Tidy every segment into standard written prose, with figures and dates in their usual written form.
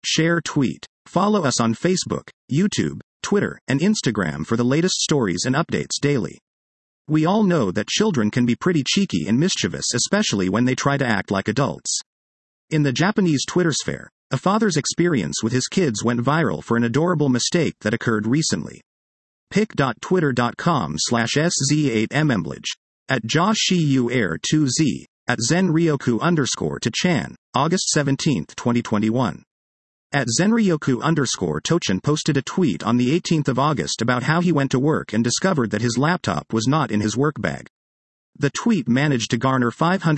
Share tweet. Follow us on Facebook, YouTube, Twitter, and Instagram for the latest stories and updates daily. We all know that children can be pretty cheeky and mischievous, especially when they try to act like adults. In the Japanese Twitter sphere, a father's experience with his kids went viral for an adorable mistake that occurred recently. pic.twitter.com/sz8memblige. At JoshUair2z. At Zenryoku_to-chan. August 17, 2021. At Zenryoku_Tochan posted a tweet on the 18th of August about how he went to work and discovered that his laptop was not in his work bag. The tweet managed to garner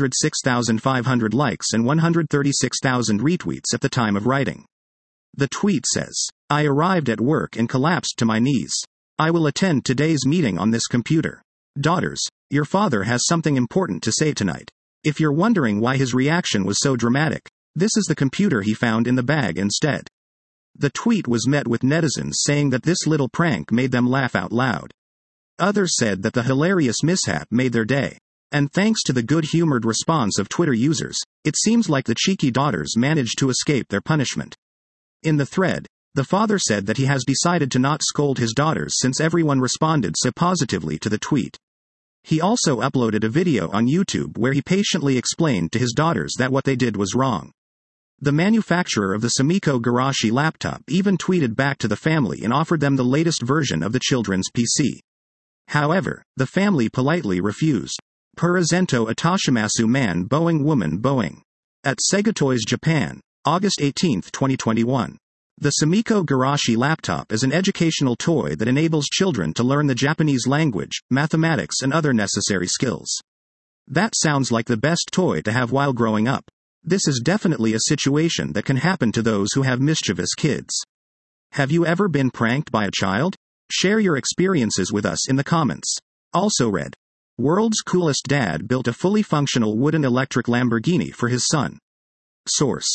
506,500 likes and 136,000 retweets at the time of writing. The tweet says, "I arrived at work and collapsed to my knees. I will attend today's meeting on this computer. Daughters, your father has something important to say tonight. If you're wondering why his reaction was so dramatic, this is the computer he found in the bag instead." The tweet was met with netizens saying that this little prank made them laugh out loud. Others said that the hilarious mishap made their day. And thanks to the good-humored response of Twitter users, it seems like the cheeky daughters managed to escape their punishment. In the thread, the father said that he has decided to not scold his daughters since everyone responded so positively to the tweet. He also uploaded a video on YouTube where he patiently explained to his daughters that what they did was wrong. The manufacturer of the Sumiko Garashi laptop even tweeted back to the family and offered them the latest version of the children's PC. However, the family politely refused. Purazento Atashimasu Man Boeing Woman Boeing. At Sega Toys Japan, August 18, 2021. The Sumiko Garashi laptop is an educational toy that enables children to learn the Japanese language, mathematics, and other necessary skills. That sounds like the best toy to have while growing up. This is definitely a situation that can happen to those who have mischievous kids. Have you ever been pranked by a child? Share your experiences with us in the comments. Also read. World's coolest dad built a fully functional wooden electric Lamborghini for his son. Source.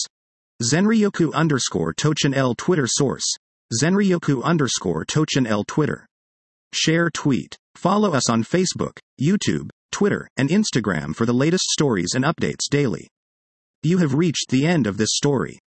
Zenryoku_Tochan L Twitter source. Zenryoku_Tochan L Twitter. Share tweet. Follow us on Facebook, YouTube, Twitter, and Instagram for the latest stories and updates daily. You have reached the end of this story.